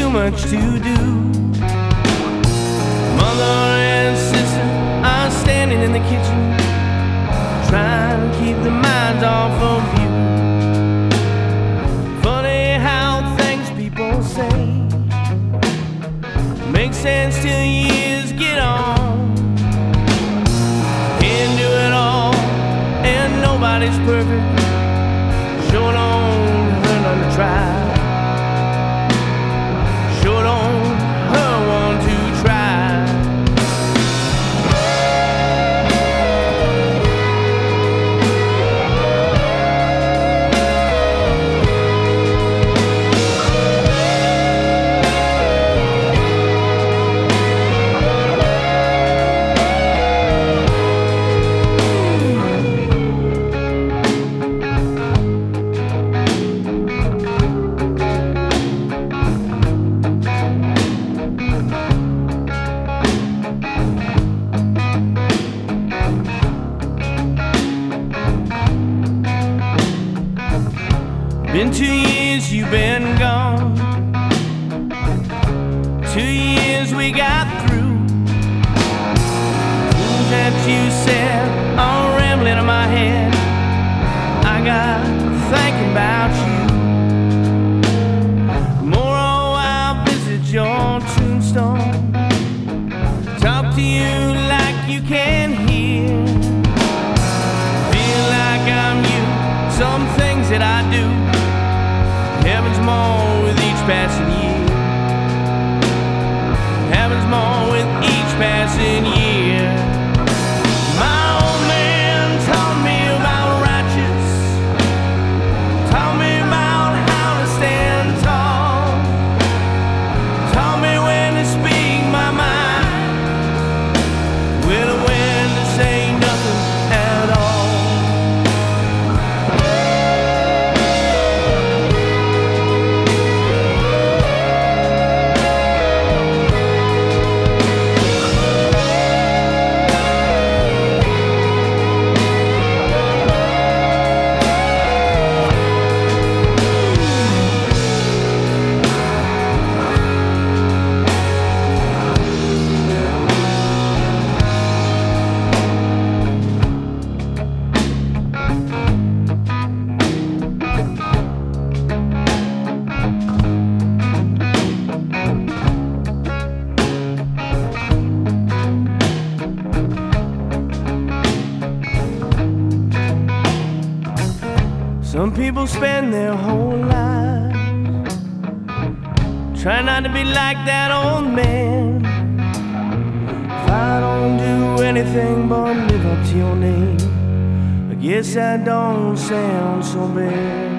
too much to do. Mother and sister are standing in the kitchen, trying to keep their minds off of you. Funny how things people say make sense till years get on. Can't do it all, and nobody's perfect. Sure don't hurt none to try. Sure don't hurt one to try. Been 2 years you've been gone, 2 years we got through. Things that you said all rambling in my head, I got thinking about you. Tomorrow I'll visit your tombstone, talk to you like you can hear. Feel like I'm you, some things that I do. Heaven's more with each passing year. Heaven's more with each passing year. My old man taught me about righteous, taught me about how to stand tall, taught me when to speak my mind, when to say nothing at all. Some people spend their whole lives trying not to be like that old man. If I don't do anything but live up to your name, I guess I don't sound so bad.